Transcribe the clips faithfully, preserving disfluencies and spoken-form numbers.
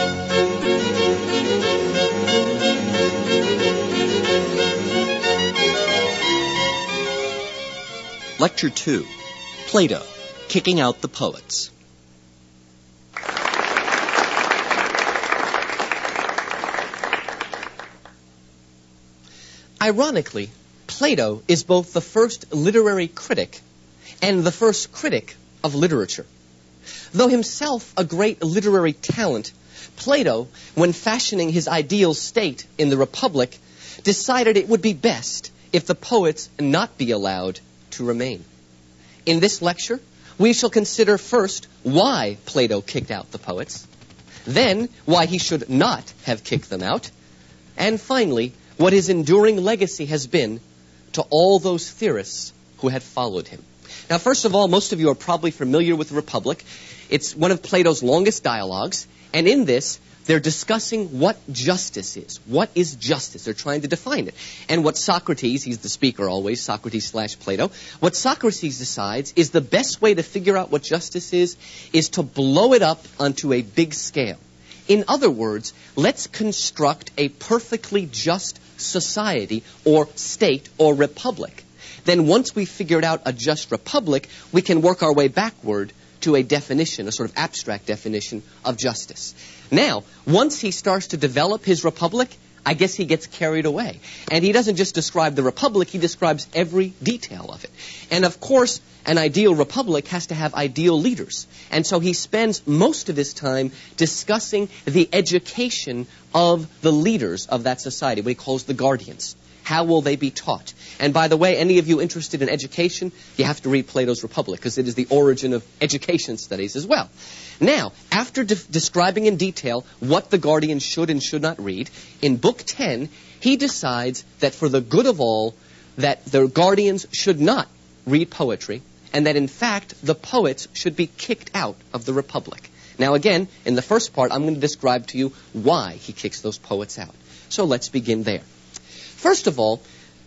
Lecture two, Plato, Kicking Out the Poets. Ironically, Plato is both the first literary critic and the first critic of literature. Though himself a great literary talent, Plato, when fashioning his ideal state in the Republic, decided it would be best if the poets not be allowed to remain. In this lecture, we shall consider first why Plato kicked out the poets, then why he should not have kicked them out, and finally, what his enduring legacy has been to all those theorists who had followed him. Now, first of all, most of you are probably familiar with the Republic. It's one of Plato's longest dialogues, and in this, they're discussing what justice is. What is justice? They're trying to define it. And what Socrates, he's the speaker always, Socrates slash Plato, what Socrates decides is the best way to figure out what justice is, is to blow it up onto a big scale. In other words, let's construct a perfectly just society or state or republic. Then once we've figured out a just republic, we can work our way backward to a definition, a sort of abstract definition of justice. Now, once he starts to develop his republic, I guess he gets carried away. And he doesn't just describe the republic, he describes every detail of it. And of course, an ideal republic has to have ideal leaders. And so he spends most of his time discussing the education of the leaders of that society, what he calls the guardians. How will they be taught? And by the way, any of you interested in education, you have to read Plato's Republic, because it is the origin of education studies as well. Now, after de- describing in detail what the guardians should and should not read, in Book ten, he decides that for the good of all, that the guardians should not read poetry, and that in fact, the poets should be kicked out of the Republic. Now again, in the first part, I'm going to describe to you why he kicks those poets out. So let's begin there. First of all,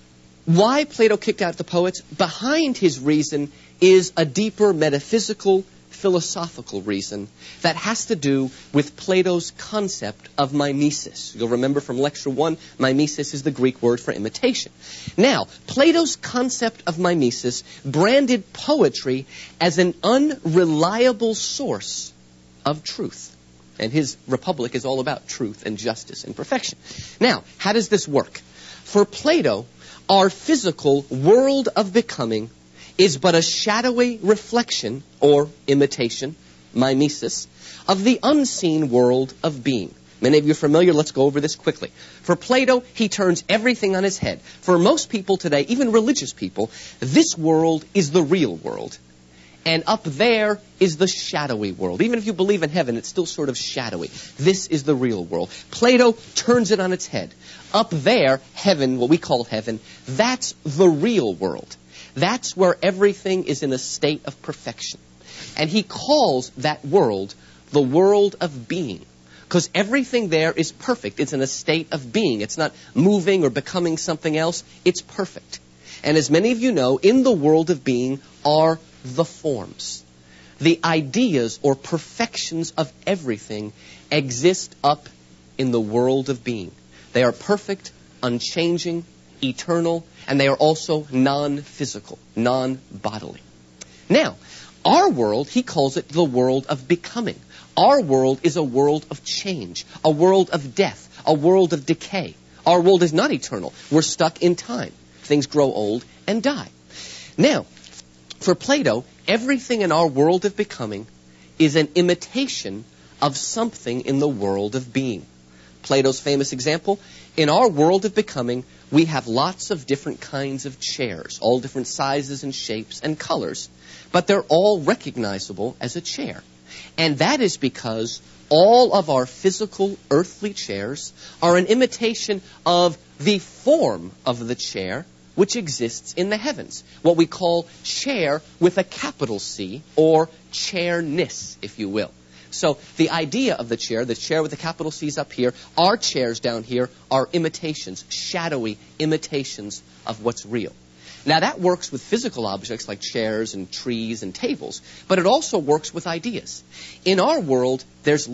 why Plato kicked out the poets, behind his reason is a deeper metaphysical, philosophical reason that has to do with Plato's concept of mimesis. You'll remember from lecture one, mimesis is the Greek word for imitation. Now, Plato's concept of mimesis branded poetry as an unreliable source of truth. And his Republic is all about truth and justice and perfection. Now, how does this work? For Plato, our physical world of becoming is but a shadowy reflection, or imitation, mimesis, of the unseen world of being. Many of you are familiar. Let's go over this quickly. For Plato, he turns everything on his head. For most people today, even religious people, this world is the real world. And up there is the shadowy world. Even if you believe in heaven, it's still sort of shadowy. This is the real world. Plato turns it on its head. Up there, heaven, what we call heaven, that's the real world. That's where everything is in a state of perfection. And he calls that world the world of being. Because everything there is perfect. It's in a state of being. It's not moving or becoming something else. It's perfect. And as many of you know, in the world of being are the forms. The ideas or perfections of everything exist up in the world of being. They are perfect, unchanging, eternal, and they are also non-physical, non-bodily. Now, our world, he calls it the world of becoming. Our world is a world of change, a world of death, a world of decay. Our world is not eternal. We're stuck in time. Things grow old and die. Now, for Plato, everything in our world of becoming is an imitation of something in the world of being. Plato's famous example, in our world of becoming, we have lots of different kinds of chairs, all different sizes and shapes and colors, but they're all recognizable as a chair. And that is because all of our physical earthly chairs are an imitation of the form of the chair which exists in the heavens, what we call chair with a capital C, or chairness, if you will. So the idea of the chair, the chair with the capital C is up here, our chairs down here are imitations, shadowy imitations of what's real. Now that works with physical objects like chairs and trees and tables, but it also works with ideas. In our world, there's love.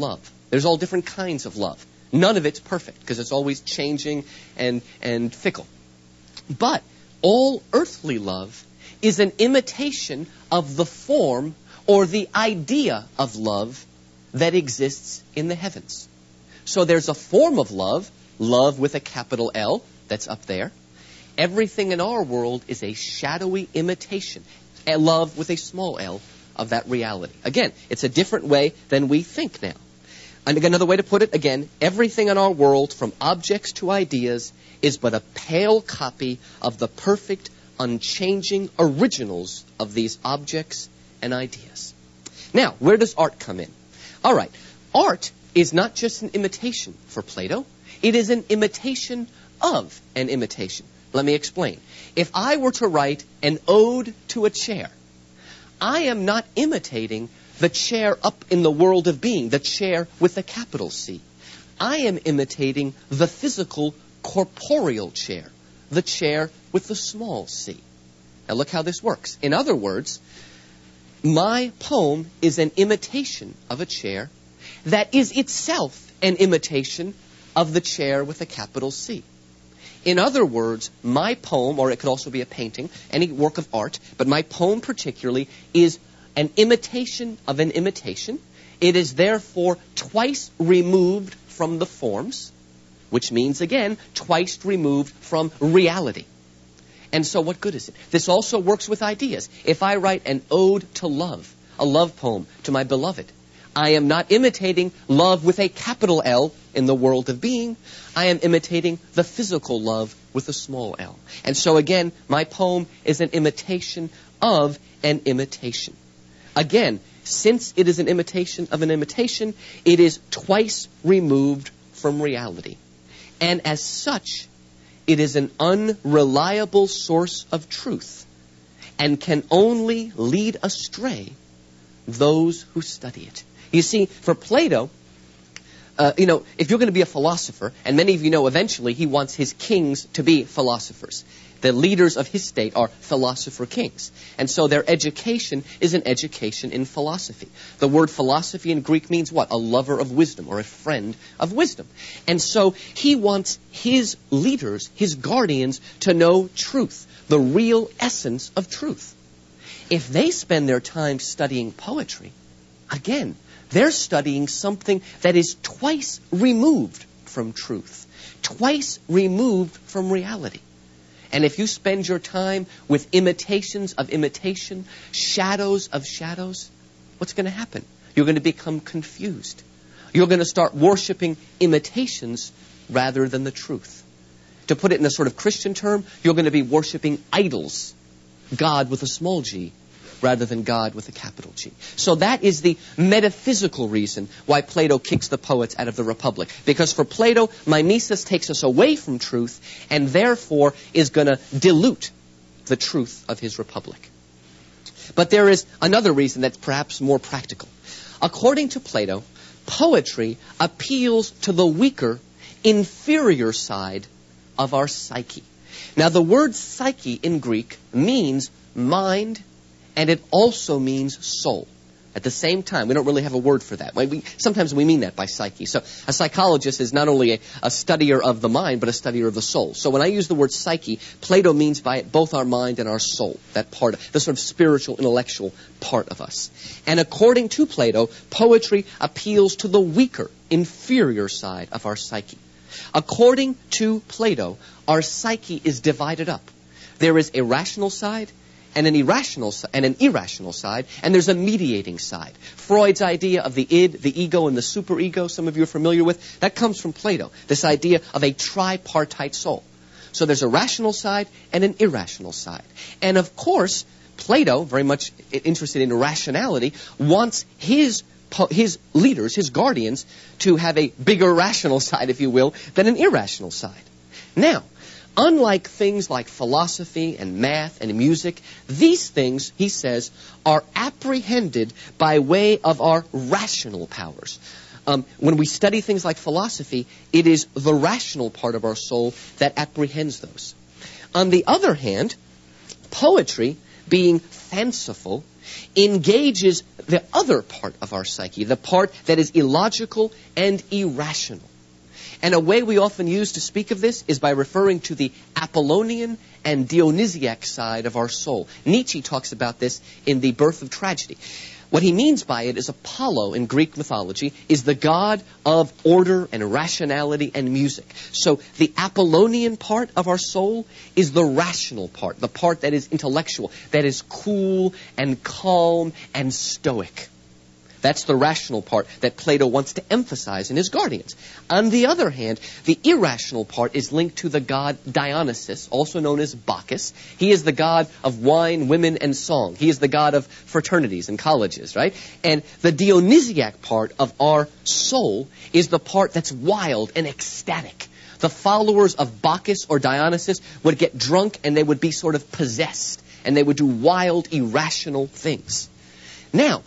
There's all different kinds of love. None of it's perfect because it's always changing and, and fickle. But all earthly love is an imitation of the form or the idea of love that exists in the heavens. So there's a form of love, love with a capital L, that's up there. Everything in our world is a shadowy imitation, a love with a small l, of that reality. Again, it's a different way than we think now. And again, another way to put it, again, everything in our world, from objects to ideas, is but a pale copy of the perfect, unchanging originals of these objects and ideas. Now, where does art come in? All right, art is not just an imitation for Plato. It is an imitation of an imitation. Let me explain. If I were to write an ode to a chair, I am not imitating the chair up in the world of being, the chair with a capital C. I am imitating the physical, corporeal chair, the chair with the small c. Now look how this works. In other words, my poem is an imitation of a chair that is itself an imitation of the chair with a capital C. In other words, my poem, or it could also be a painting, any work of art, but my poem particularly is an imitation of an imitation. It is therefore twice removed from the forms, which means, again, twice removed from reality. And so what good is it? This also works with ideas. If I write an ode to love, a love poem to my beloved, I am not imitating love with a capital L in the world of being. I am imitating the physical love with a small l. And so again, my poem is an imitation of an imitation. Again, since it is an imitation of an imitation, it is twice removed from reality. And as such, it is an unreliable source of truth and can only lead astray those who study it. You see, for Plato, uh, you know, if you're going to be a philosopher, and many of you know eventually he wants his kings to be philosophers. The leaders of his state are philosopher kings. And so their education is an education in philosophy. The word philosophy in Greek means what? A lover of wisdom or a friend of wisdom. And so he wants his leaders, his guardians, to know truth, the real essence of truth. If they spend their time studying poetry, again, they're studying something that is twice removed from truth, twice removed from reality. And if you spend your time with imitations of imitation, shadows of shadows, what's going to happen? You're going to become confused. You're going to start worshiping imitations rather than the truth. To put it in a sort of Christian term, you're going to be worshiping idols, God with a small g, rather than God with a capital G. So that is the metaphysical reason why Plato kicks the poets out of the Republic. Because for Plato, mimesis takes us away from truth and therefore is going to dilute the truth of his Republic. But there is another reason that's perhaps more practical. According to Plato, poetry appeals to the weaker, inferior side of our psyche. Now the word psyche in Greek means mind, and it also means soul. At the same time, we don't really have a word for that. We, sometimes we mean that by psyche. So a psychologist is not only a, a studier of the mind, but a studier of the soul. So when I use the word psyche, Plato means by it both our mind and our soul, that part, the sort of spiritual, intellectual part of us. And according to Plato, poetry appeals to the weaker, inferior side of our psyche. According to Plato, our psyche is divided up. There is a rational side, and an irrational and an irrational side, and there's a mediating side. Freud's idea of the id, the ego, and the superego, some of you are familiar with, that comes from Plato, this idea of a tripartite soul. So there's a rational side and an irrational side. And of course, Plato, very much interested in rationality, wants his his leaders, his guardians, to have a bigger rational side, if you will, than an irrational side. Now, unlike things like philosophy and math and music, these things, he says, are apprehended by way of our rational powers. Um, when we study things like philosophy, it is the rational part of our soul that apprehends those. On the other hand, poetry, being fanciful engages the other part of our psyche, the part that is illogical and irrational. And a way we often use to speak of this is by referring to the Apollonian and Dionysiac side of our soul. Nietzsche talks about this in The Birth of Tragedy. What he means by it is Apollo in Greek mythology is the god of order and rationality and music. So the Apollonian part of our soul is the rational part, the part that is intellectual, that is cool and calm and stoic. That's the rational part that Plato wants to emphasize in his Guardians. On the other hand, the irrational part is linked to the god Dionysus, also known as Bacchus. He is the god of wine, women, and song. He is the god of fraternities and colleges, right? And the Dionysiac part of our soul is the part that's wild and ecstatic. The followers of Bacchus or Dionysus would get drunk and they would be sort of possessed, and they would do wild, irrational things. Now,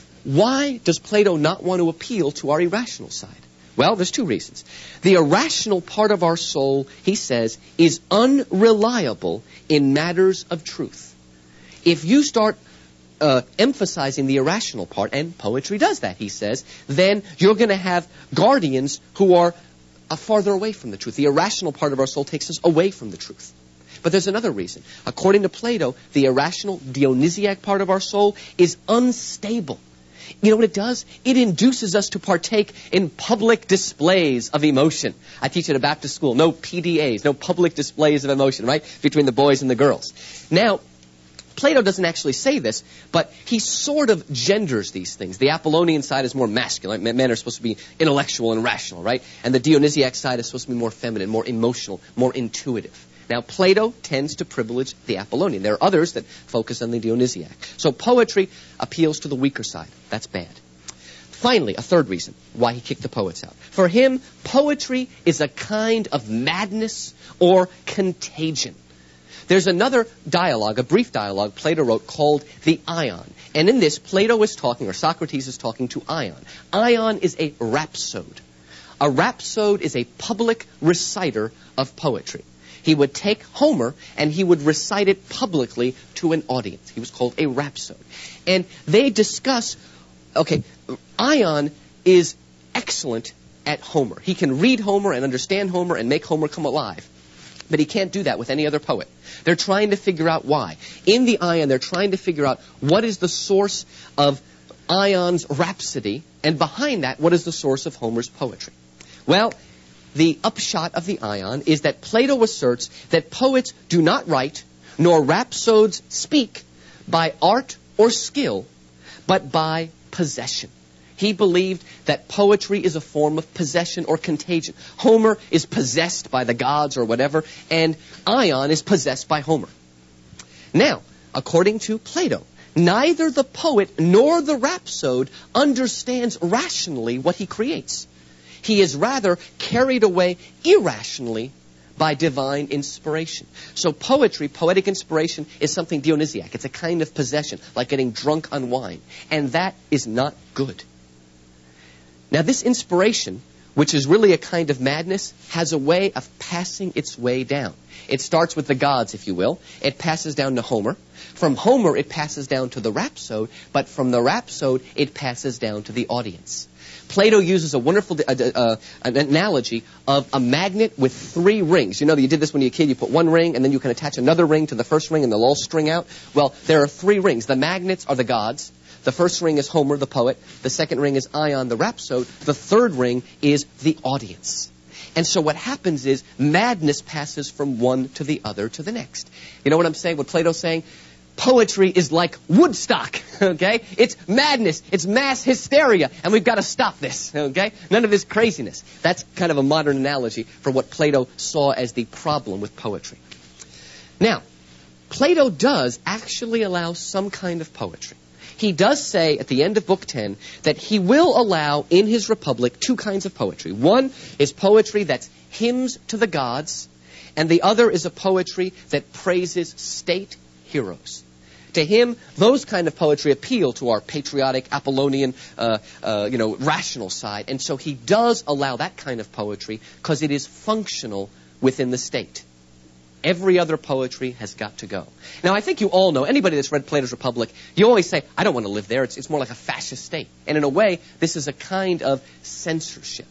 why does Plato not want to appeal to our irrational side? Well, there's two reasons. The irrational part of our soul, he says, is unreliable in matters of truth. If you start uh, emphasizing the irrational part, and poetry does that, he says, then you're going to have guardians who are uh, farther away from the truth. The irrational part of our soul takes us away from the truth. But there's another reason. According to Plato, the irrational Dionysiac part of our soul is unstable. You know what it does? It induces us to partake in public displays of emotion. I teach at a Baptist school. No P D As, no public displays of emotion, right? Between the boys and the girls. Now, Plato doesn't actually say this, but he sort of genders these things. The Apollonian side is more masculine. Men are supposed to be intellectual and rational, right? And the Dionysiac side is supposed to be more feminine, more emotional, more intuitive. Now, Plato tends to privilege the Apollonian. There are others that focus on the Dionysiac. So poetry appeals to the weaker side. That's bad. Finally, a third reason why he kicked the poets out. For him, poetry is a kind of madness or contagion. There's another dialogue, a brief dialogue Plato wrote called the Ion. And in this, Plato is talking, or Socrates is talking to Ion. Ion is a rhapsode. A rhapsode is a public reciter of poetry. He would take Homer and he would recite it publicly to an audience. He was called a rhapsode. And they discuss, okay, Ion is excellent at Homer. He can read Homer and understand Homer and make Homer come alive. But he can't do that with any other poet. They're trying to figure out why. In the Ion, they're trying to figure out what is the source of Ion's rhapsody, and behind that, what is the source of Homer's poetry. Well, the upshot of the Ion is that Plato asserts that poets do not write, nor rhapsodes speak, by art or skill, but by possession. He believed that poetry is a form of possession or contagion. Homer is possessed by the gods or whatever, and Ion is possessed by Homer. Now, according to Plato, neither the poet nor the rhapsode understands rationally what he creates. He is rather carried away irrationally by divine inspiration. So poetry, poetic inspiration, is something Dionysiac. It's a kind of possession, like getting drunk on wine. And that is not good. Now this inspiration, which is really a kind of madness, has a way of passing its way down. It starts with the gods, if you will. It passes down to Homer. From Homer, it passes down to the rhapsode. But from the rhapsode, it passes down to the audience. Plato uses a wonderful uh, uh, an analogy of a magnet with three rings. You know, you did this when you were a kid. You put one ring, and then you can attach another ring to the first ring, and they'll all string out. Well, there are three rings. The magnets are the gods. The first ring is Homer, the poet. The second ring is Ion, the rhapsode. The third ring is the audience. And so what happens is madness passes from one to the other to the next. You know what I'm saying? What Plato's saying? Poetry is like Woodstock, okay? It's madness. It's mass hysteria. And we've got to stop this, okay? None of this craziness. That's kind of a modern analogy for what Plato saw as the problem with poetry. Now, Plato does actually allow some kind of poetry. He does say at the end of Book ten that he will allow in his Republic two kinds of poetry. One is poetry that's hymns to the gods, and the other is a poetry that praises state heroes. To him, those kind of poetry appeal to our patriotic, Apollonian, uh, uh, you know, rational side. And so he does allow that kind of poetry because it is functional within the state. Every other poetry has got to go. Now, I think you all know, anybody that's read Plato's Republic, you always say, I don't want to live there. It's, it's more like a fascist state. And in a way, this is a kind of censorship.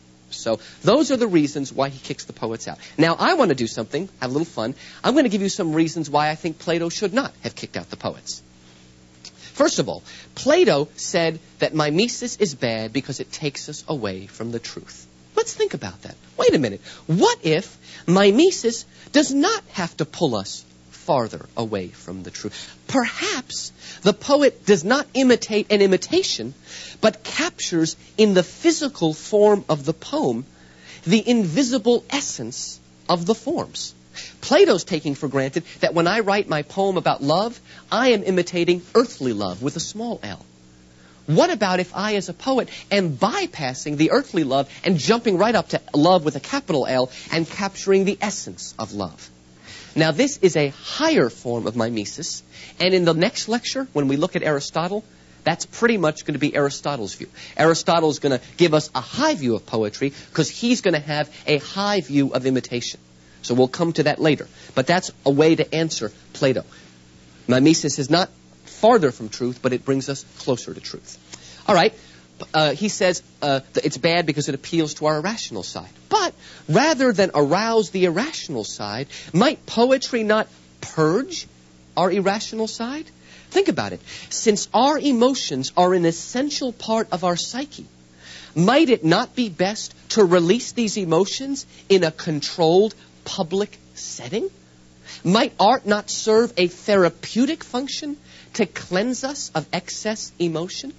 So those are the reasons why he kicks the poets out. Now, I want to do something, have a little fun. I'm going to give you some reasons why I think Plato should not have kicked out the poets. First of all, Plato said that mimesis is bad because it takes us away from the truth. Let's think about that. Wait a minute. What if mimesis does not have to pull us farther away from the truth? Perhaps the poet does not imitate an imitation, but captures in the physical form of the poem the invisible essence of the forms. Plato's taking for granted that when I write my poem about love, I am imitating earthly love with a small l. What about if I, as a poet, am bypassing the earthly love and jumping right up to love with a capital L and capturing the essence of love? Now, this is a higher form of mimesis, and in the next lecture, when we look at Aristotle, that's pretty much going to be Aristotle's view. Aristotle is going to give us a high view of poetry because he's going to have a high view of imitation. So we'll come to that later. But that's a way to answer Plato. Mimesis is not farther from truth, but it brings us closer to truth. All right, uh, he says uh, that it's bad because it appeals to our irrational side. But rather than arouse the irrational side, might poetry not purge our irrational side? Think about it. Since our emotions are an essential part of our psyche, might it not be best to release these emotions in a controlled public setting? Might art not serve a therapeutic function to cleanse us of excess emotion?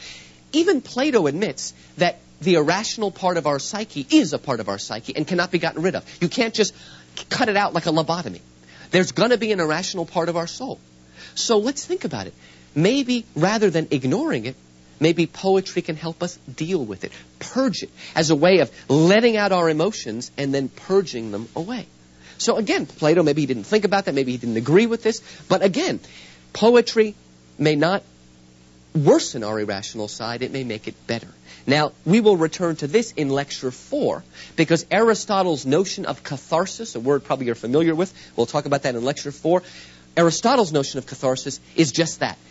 Even Plato admits that the irrational part of our psyche is a part of our psyche and cannot be gotten rid of. You can't just cut it out like a lobotomy. There's going to be an irrational part of our soul. So let's think about it. Maybe rather than ignoring it, maybe poetry can help us deal with it, purge it, as a way of letting out our emotions and then purging them away. So again, Plato, maybe he didn't think about that, maybe he didn't agree with this, but again, poetry may not worsen our irrational side, it may make it better. Now, we will return to this in lecture four, because Aristotle's notion of catharsis, a word probably you're familiar with, we'll talk about that in lecture four. Aristotle's notion of catharsis is just that.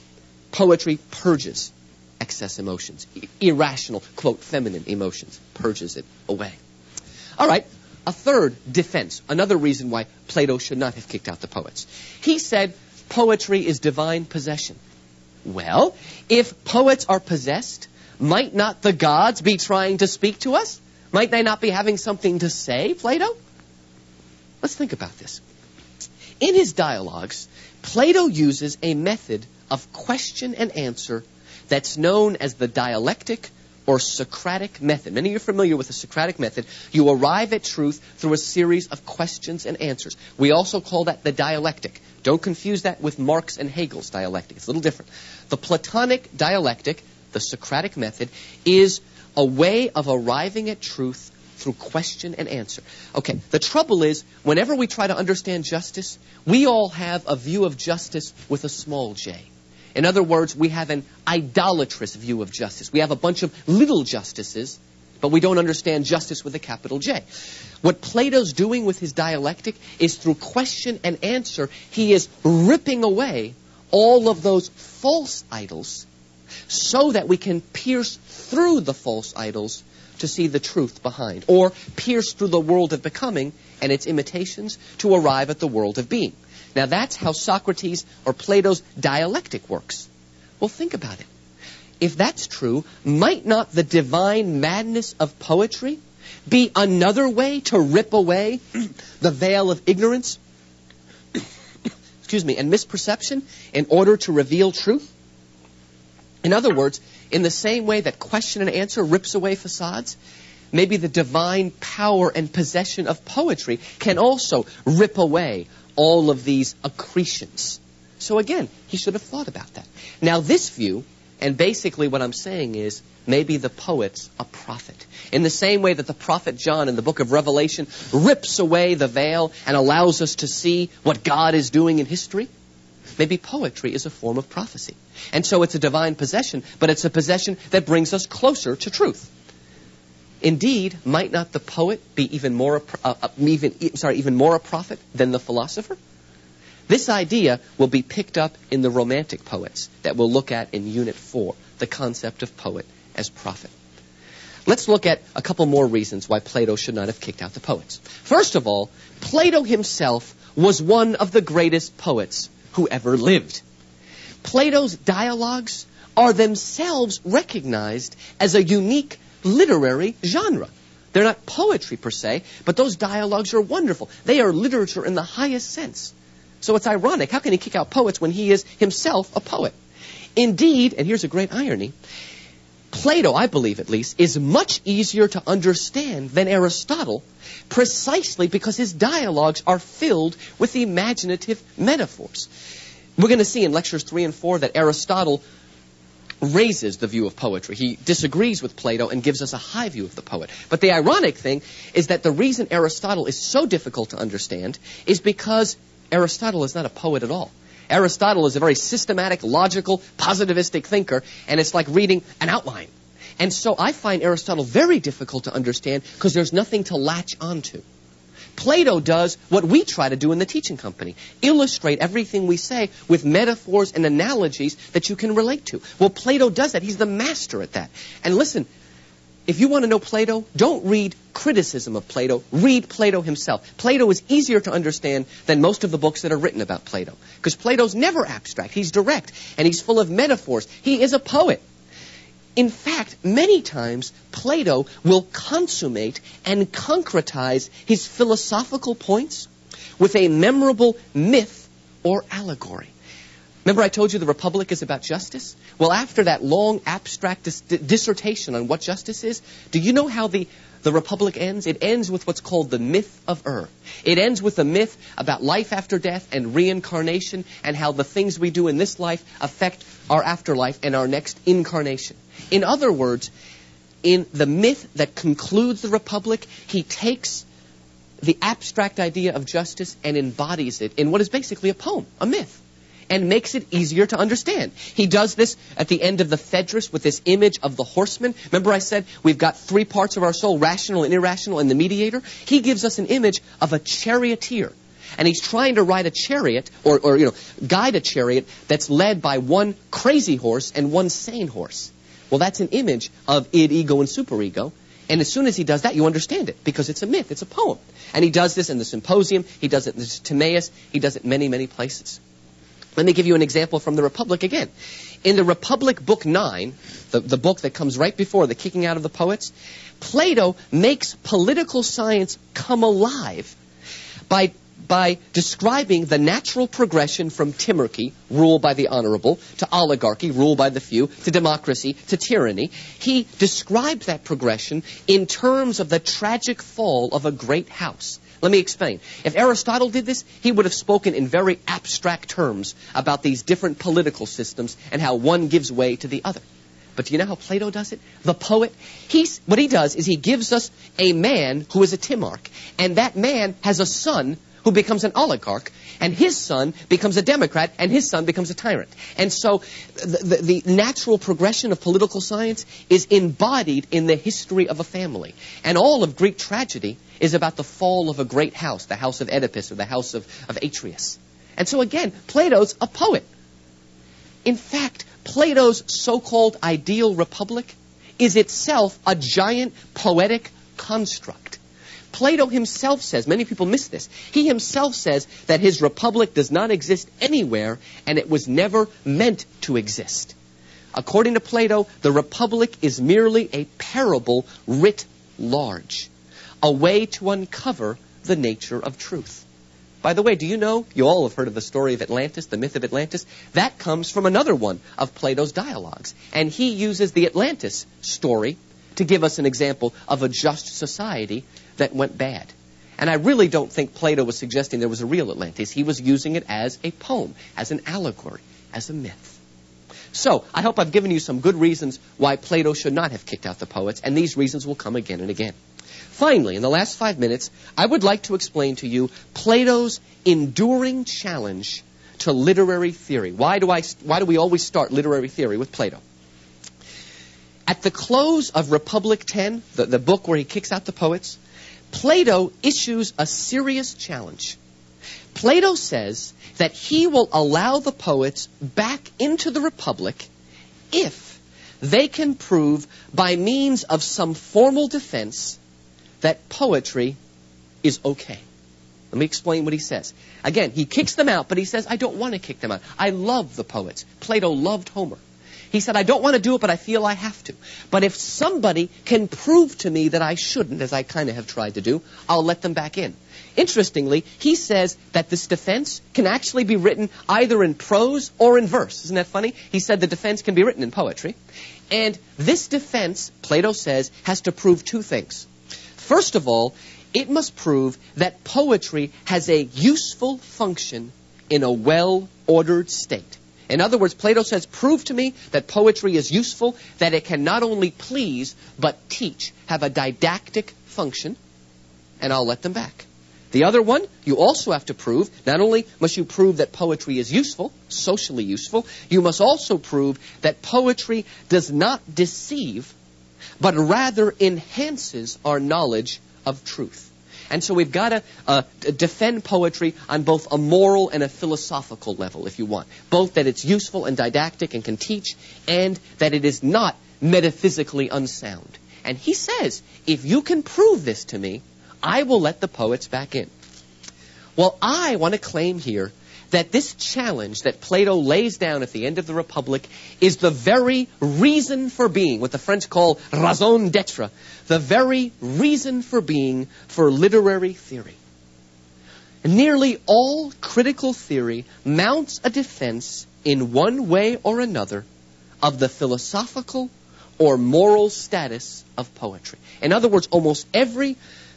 Poetry purges excess emotions, irrational, quote, feminine emotions, purges it away. All right, a third defense, another reason why Plato should not have kicked out the poets. He said poetry is divine possession. Well, if poets are possessed, might not the gods be trying to speak to us? Might they not be having something to say, Plato? Let's think about this. In his dialogues, Plato uses a method of question and answer that's known as the dialectic or Socratic method. Many of you are familiar with the Socratic method. You arrive at truth through a series of questions and answers. We also call that the dialectic. Don't confuse that with Marx and Hegel's dialectic. It's a little different. The Platonic dialectic, the Socratic method, is a way of arriving at truth through question and answer. Okay, the trouble is, whenever we try to understand justice, we all have a view of justice with a small j. In other words, we have an idolatrous view of justice. We have a bunch of little justices, but we don't understand justice with a capital J. What Plato's doing with his dialectic is through question and answer, he is ripping away all of those false idols so that we can pierce through the false idols to see the truth behind, or pierce through the world of becoming and its imitations to arrive at the world of being. Now that's how Socrates or Plato's dialectic works. Well, think about it. If that's true, might not the divine madness of poetry be another way to rip away the veil of ignorance, excuse me, and misperception in order to reveal truth? In other words, in the same way that question and answer rips away facades, maybe the divine power and possession of poetry can also rip away all of these accretions. So again, he should have thought about that. Now this view, and basically what I'm saying is, maybe the poet's a prophet. In the same way that the prophet John in the book of Revelation rips away the veil and allows us to see what God is doing in history, maybe poetry is a form of prophecy. And so it's a divine possession, but it's a possession that brings us closer to truth. Indeed, might not the poet be even more a, uh, uh, even sorry even more a prophet than the philosopher? This idea will be picked up in the Romantic poets that we'll look at in Unit four, the concept of poet as prophet. Let's look at a couple more reasons why Plato should not have kicked out the poets. First of all, Plato himself was one of the greatest poets who ever lived. Plato's dialogues are themselves recognized as a unique literary genre. They're not poetry per se, but those dialogues are wonderful. They are literature in the highest sense. So it's ironic. How can he kick out poets when he is himself a poet? Indeed, and here's a great irony, Plato, I believe at least, is much easier to understand than Aristotle, precisely because his dialogues are filled with imaginative metaphors. We're going to see in lectures three and four that Aristotle raises the view of poetry. He disagrees with Plato and gives us a high view of the poet. But the ironic thing is that the reason Aristotle is so difficult to understand is because Aristotle is not a poet at all. Aristotle is a very systematic, logical, positivistic thinker, and it's like reading an outline. And so I find Aristotle very difficult to understand because there's nothing to latch onto. Plato does what we try to do in the teaching company, illustrate everything we say with metaphors and analogies that you can relate to. Well, Plato does that. He's the master at that. And listen, if you want to know Plato, don't read criticism of Plato. Read Plato himself. Plato is easier to understand than most of the books that are written about Plato, because Plato's never abstract. He's direct, and he's full of metaphors. He is a poet. In fact, many times, Plato will consummate and concretize his philosophical points with a memorable myth or allegory. Remember I told you the Republic is about justice? Well, after that long abstract dis- dissertation on what justice is, do you know how the, the Republic ends? It ends with what's called the myth of Ur. It ends with the myth about life after death and reincarnation and how the things we do in this life affect our afterlife and our next incarnation. In other words, in the myth that concludes the Republic, he takes the abstract idea of justice and embodies it in what is basically a poem, a myth, and makes it easier to understand. He does this at the end of the Phaedrus with this image of the horseman. Remember I said we've got three parts of our soul, rational and irrational, and the mediator? He gives us an image of a charioteer. And he's trying to ride a chariot, or, or you know, guide a chariot that's led by one crazy horse and one sane horse. Well, that's an image of id, ego, and superego. And as soon as he does that, you understand it, because it's a myth, it's a poem. And he does this in the Symposium, he does it in the Timaeus, he does it many, many places. Let me give you an example from the Republic again. In the Republic, Book nine, the, the book that comes right before the kicking out of the poets, Plato makes political science come alive by by describing the natural progression from timarchy, rule by the honorable, to oligarchy, rule by the few, to democracy, to tyranny. He describes that progression in terms of the tragic fall of a great house. Let me explain. If Aristotle did this, he would have spoken in very abstract terms about these different political systems and how one gives way to the other. But do you know how Plato does it? The poet, he's, what he does is he gives us a man who is a timarch, and that man has a son who becomes an oligarch, and his son becomes a democrat, and his son becomes a tyrant. And so the, the, the natural progression of political science is embodied in the history of a family. And all of Greek tragedy is about the fall of a great house, the house of Oedipus or the house of, of Atreus. And so again, Plato's a poet. In fact, Plato's so-called ideal republic is itself a giant poetic construct. Plato himself says, many people miss this, he himself says that his republic does not exist anywhere and it was never meant to exist. According to Plato, the republic is merely a parable writ large, a way to uncover the nature of truth. By the way, do you know, you all have heard of the story of Atlantis, the myth of Atlantis? That comes from another one of Plato's dialogues. And he uses the Atlantis story to give us an example of a just society that went bad. And I really don't think Plato was suggesting there was a real Atlantis. He was using it as a poem, as an allegory, as a myth. So, I hope I've given you some good reasons why Plato should not have kicked out the poets, and these reasons will come again and again. Finally, in the last five minutes, I would like to explain to you Plato's enduring challenge to literary theory. Why do I, why do we always start literary theory with Plato? At the close of Republic ten, the, the book where he kicks out the poets, Plato issues a serious challenge. Plato says that he will allow the poets back into the Republic if they can prove by means of some formal defense that poetry is okay. Let me explain what he says. Again, he kicks them out, but he says, I don't want to kick them out. I love the poets. Plato loved Homer. He said, I don't want to do it, but I feel I have to. But if somebody can prove to me that I shouldn't, as I kind of have tried to do, I'll let them back in. Interestingly, he says that this defense can actually be written either in prose or in verse. Isn't that funny? He said the defense can be written in poetry. And this defense, Plato says, has to prove two things. First of all, it must prove that poetry has a useful function in a well-ordered state. In other words, Plato says, prove to me that poetry is useful, that it can not only please, but teach, have a didactic function, and I'll let them back. The other one, you also have to prove, not only must you prove that poetry is useful, socially useful, you must also prove that poetry does not deceive, but rather enhances our knowledge of truth. And so we've got to uh, defend poetry on both a moral and a philosophical level, if you want. Both that it's useful and didactic and can teach, and that it is not metaphysically unsound. And he says, if you can prove this to me, I will let the poets back in. Well, I want to claim here that this challenge that Plato lays down at the end of the Republic is the very reason for being, what the French call raison d'être, the very reason for being for literary theory. Nearly all critical theory mounts a defense in one way or another of the philosophical or moral status of poetry. In other words, almost every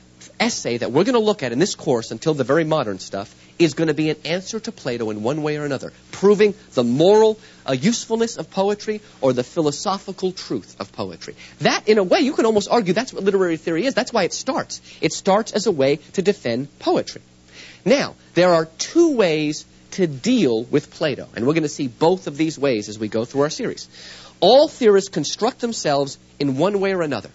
essay that we're going to look at in this course until the very modern stuff is going to be an answer to Plato in one way or another, proving the moral uh, usefulness of poetry or the philosophical truth of poetry. That, in a way, you can almost argue that's what literary theory is. That's why it starts. It starts as a way to defend poetry. Now, there are two ways to deal with Plato, and we're going to see both of these ways as we go through our series. All theorists construct themselves in one way or another.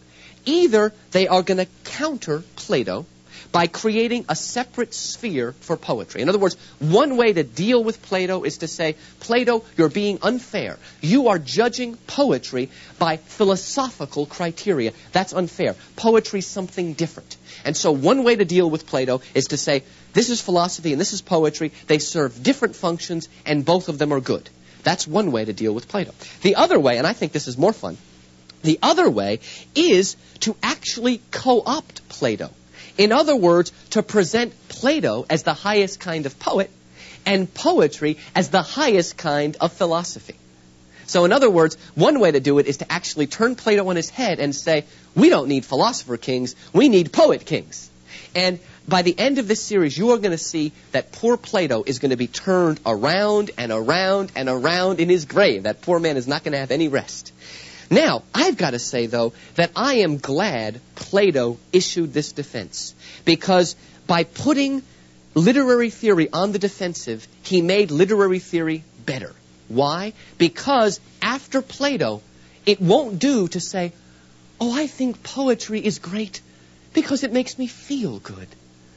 Either they are going to counter Plato by creating a separate sphere for poetry. In other words, one way to deal with Plato is to say, Plato, you're being unfair. You are judging poetry by philosophical criteria. That's unfair. Poetry's something different. And so one way to deal with Plato is to say, this is philosophy and this is poetry. They serve different functions and both of them are good. That's one way to deal with Plato. The other way, and I think this is more fun, the other way is to actually co-opt Plato. In other words, to present Plato as the highest kind of poet and poetry as the highest kind of philosophy. So in other words, one way to do it is to actually turn Plato on his head and say, we don't need philosopher kings, we need poet kings. And by the end of this series, you are going to see that poor Plato is going to be turned around and around and around in his grave. That poor man is not going to have any rest. Now, I've got to say, though, that I am glad Plato issued this defense, because by putting literary theory on the defensive, he made literary theory better. Why? Because after Plato, it won't do to say, oh, I think poetry is great because it makes me feel good.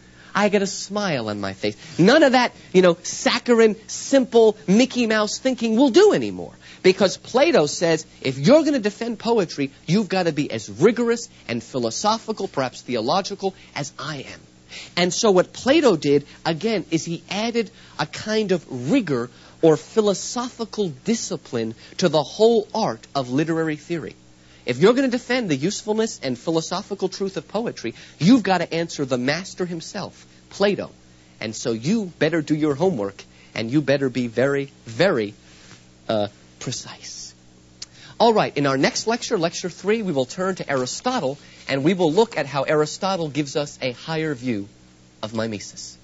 I get a smile on my face. None of that, you know, saccharine, simple Mickey Mouse thinking will do anymore. Because Plato says, if you're going to defend poetry, you've got to be as rigorous and philosophical, perhaps theological, as I am. And so what Plato did, again, is he added a kind of rigor or philosophical discipline to the whole art of literary theory. If you're going to defend the usefulness and philosophical truth of poetry, you've got to answer the master himself, Plato. And so you better do your homework, and you better be very, very uh, precise. All right, in our next lecture, lecture three, we will turn to Aristotle, and we will look at how Aristotle gives us a higher view of mimesis.